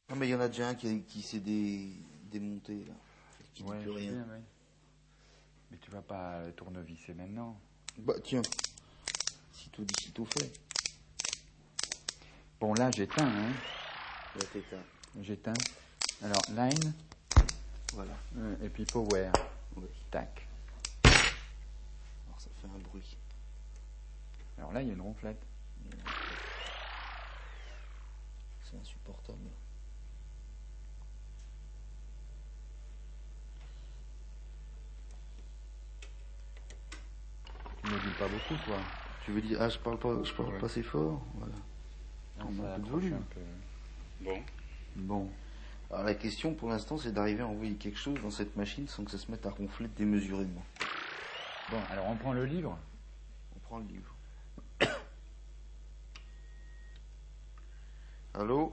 Non, mais il y en a déjà un qui s'est démonté, là. Qui dit Ouais, plus je sais rien. bien, ouais. Mais tu vas pas tournevisser maintenant. Bah, tiens. Sitôt dit, sitôt fait. Bon, là, j'éteins, hein. Là, t'éteins. J'éteins. Alors, line, Voilà. et puis power. Oui. Tac. Alors, ça fait un bruit. Alors là, il y a une ronflette. C'est insupportable. Tu ne modules pas beaucoup, toi. Tu veux dire, ah, je parle pas Ouais. assez fort. Voilà. Non, On a ça un peu de accroche volume. un peu. Bon. Bon. Alors, la question, pour l'instant, c'est d'arriver à envoyer quelque chose dans cette machine sans que ça se mette à ronfler démesurément. Bon, alors on prend le livre. On prend le livre. Allô?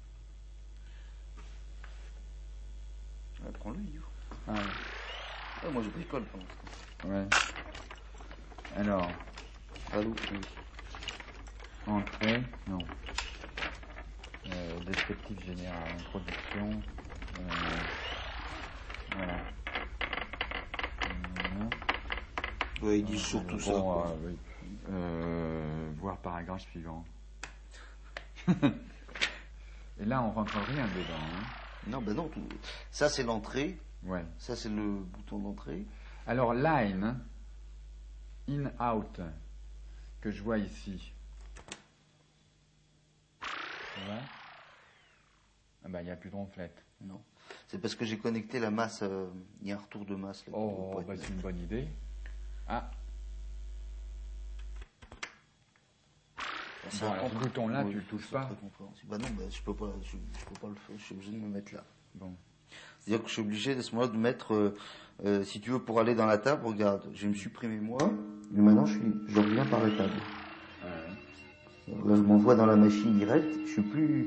Ouais, prends le livre. Ah, ouais. Ah, moi, je bricole pour l'instant. Ouais. Alors, Allô? Oui. entrée, non. Descriptif général, introduction. Voilà. Ouais, ils disent surtout ça. Bon, Quoi. oui. Voir paragraphe suivant. Et là, on rentre rien dedans. Hein. Non, ben non. Ça, c'est l'entrée. Ouais. Ça, c'est le bouton d'entrée. Alors, line, in, out, que je vois ici. Tu vois? Ah ben, il n'y a plus de ronflette. Non. C'est parce que j'ai connecté la masse. Il y a un retour de masse. Là, Oh, bah, c'est une bonne idée. Ah. Bon, alors, ce bouton-là, tu le touches pas. Bah non, bah, je peux pas le faire. Je suis obligé de me mettre là. Bon. C'est-à-dire que je suis obligé à ce moment-là de mettre, si tu veux, pour aller dans la table, regarde, je vais me supprimer moi, mais maintenant je reviens par la table. Ouais. Là, je m'envoie dans la machine directe, je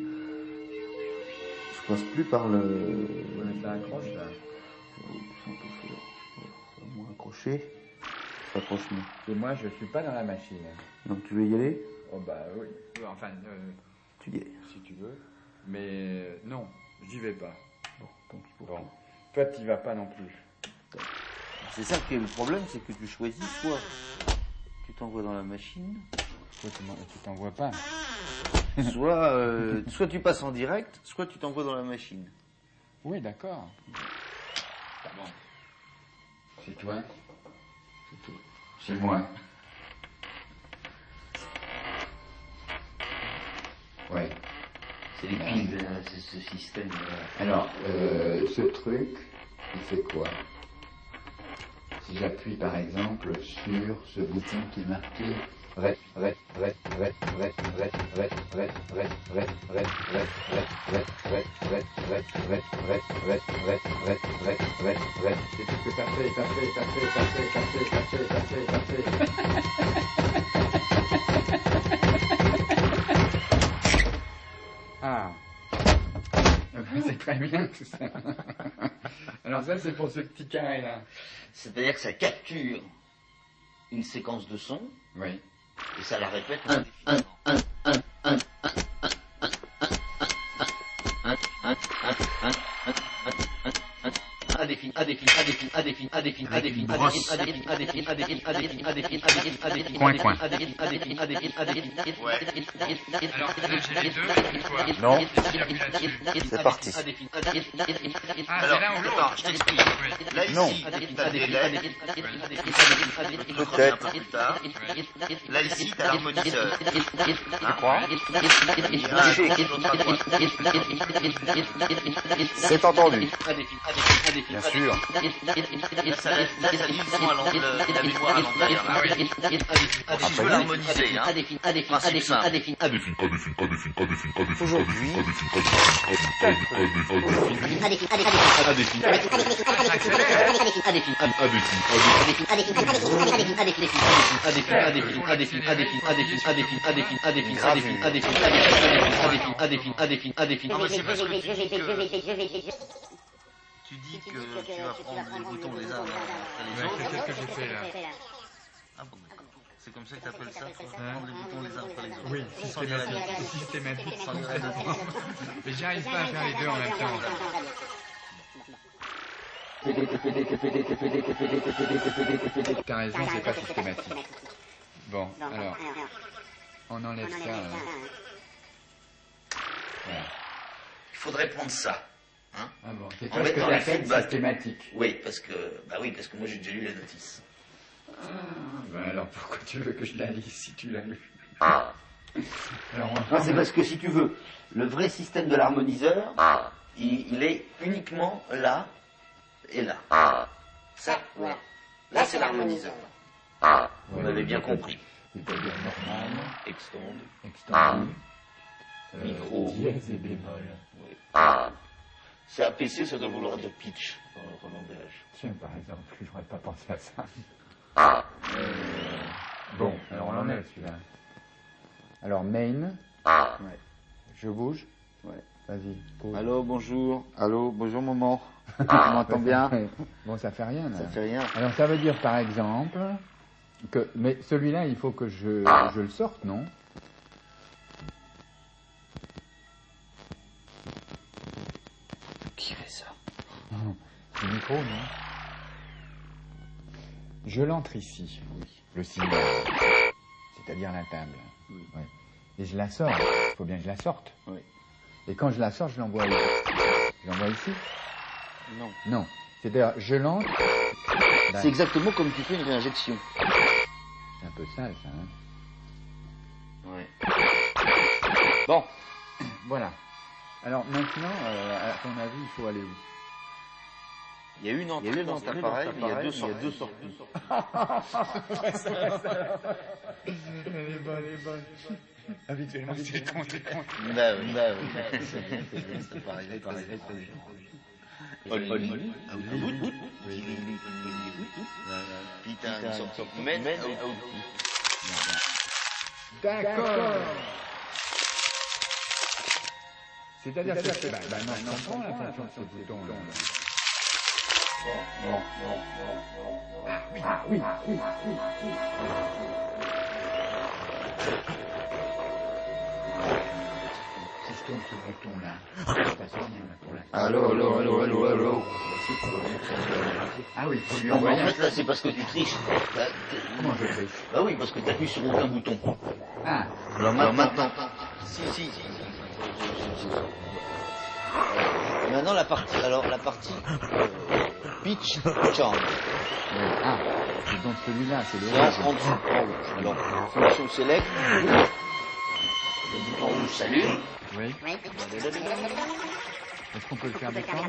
passe plus par le... Ouais, ça accroche, là. C'est un peu fort. Ça va moins accroché. Ça accroche mieux. Et moi, je suis pas dans la machine. Donc tu veux y aller? Oh, bah oui. Enfin, Tu y es. si tu veux. Mais non, j'y vais pas. Bon, tant pis pour Bon. toi. Toi, t'y vas pas non plus. C'est ça qui est le problème, c'est que tu choisis soit tu t'envoies dans la machine, Toi, tu t'envoies pas. soit tu passes en direct, soit tu t'envoies dans la machine. Oui, d'accord. Bon. C'est toi. C'est tout. C'est moi. Ouais. C'est les piles, c'est ce système. Alors, ce truc, il fait quoi? Si j'appuie par exemple sur ce bouton qui est marqué Ah, c'est très bien tout ça. Alors ça, c'est pour ce petit carré là. C'est-à-dire que ça capture une séquence de son Oui. et ça la répète Coin, coin. Ouais. Alors, là, j'ai les deux, et toi? Non. Et si j'appuie là-dessus? C'est parti. Ah, Alors, c'est l'un ou l'autre? attends, je t'explique. Oui. Là, ici, Non. t'as le délai, Peut-être. un peu plus tard. Là, ici, t'as l'harmoniseur. Je crois. Il y a un gauche, l'autre à droite. C'est entendu. Bien sûr. Là, ça lit le son à la mémoire à l'envers. Ah oui. Si tu veux l'harmoniser, hein. Principe simple. Aujourd'hui, Non, mais c'est parce que tu dis que tu vas prendre les boutons les uns après les Ouais, autres. c'est ce que j'ai fait là. Ah bon. C'est comme ça que t'appelles ça, prendre les boutons les uns après les autres. Oui, systématique. Mais j'arrive pas à faire les deux en même temps. T'as raison, c'est pas systématique. Bon, alors, on enlève ça. Voilà. Il faudrait prendre ça. Hein, ah bon, c'est pas ce que t'appelles systématique. Oui, parce que moi j'ai déjà lu la notice. Ben alors pourquoi tu veux que je la lise si tu l'as lu? Non, c'est parce que si tu veux, le vrai système de l'harmoniseur, il est uniquement là et là. Ça, ouais. Là c'est l'harmoniseur. Vous m'avez bien compris. C'est-à-dire normal, Extend, micro, dièse et bémol. Oui. C'est APC, ça doit vouloir dire pitch dans notre langage. Tiens, par exemple, je n'aurais pas pensé à ça. Bon, alors on l'enlève celui-là. Alors, main. Ouais. Je bouge. Ouais. Vas-y, pause. Allô, bonjour. Allô, bonjour maman. Tu m'entends bien? Bon, ça fait rien, là. Ça fait rien. Alors, ça veut dire, par exemple, que... Mais celui-là, il faut que je le sorte, non? Qui fait ça? Le micro, non? Je l'entre ici, oui, le signal, c'est-à-dire la table. Oui. Ouais. Et je la sors, il faut bien que je la sorte. Oui. Et quand je la sors, je l'envoie où? Je l'envoie ici? Non. Non. C'est-à-dire, je l'entre... C'est exactement comme tu fais une réinjection. C'est un peu sale, ça, hein? Ouais. Bon, voilà. Alors maintenant, à ton avis, il faut aller où? Il y a une entrée dans cet appareil, mais il y a deux sorties. Elle est bonne. Habituellement, c'est con. Bah oui. C'est bien, ça paraît. Puis t'as une sortie mène à D'accord. C'est-à-dire que c'est... non, prends la fonction de ce bouton là. Ah oui. Si je tourne ce bouton là, ça passe rien pour l'instant. Allô. Ah oui, faut lui En envoyer. fait, là, c'est parce que tu triches. Comment je fais? Bah oui, parce que tu appuies sur aucun bouton. Ah, Alors maintenant. Si. Maintenant la partie pitch change. ah, et donc celui-là, c'est le C'est en rouge. dessous. Alors, fonction select. Le bouton rouge s'allume. Oui. Est-ce qu'on peut le faire descendre?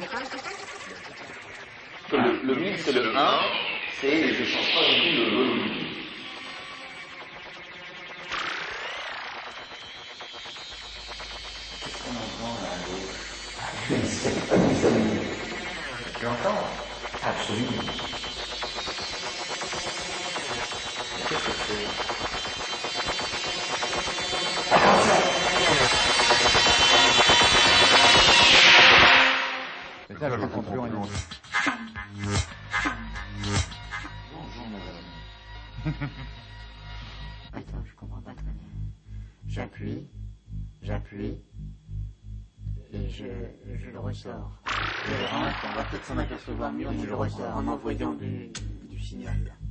Le 1000 c'est le 1. C'est je change pas du tout le volume. Tu entends? Absolument. Qu'est-ce que c'est? C'est ça, je comprends plus rien. Bonjour madame. Attends, je comprends pas très bien. J'appuie, et je le ressors. Je le rentre, on va peut-être s'en apercevoir mieux, je le ressors en envoyant du signal.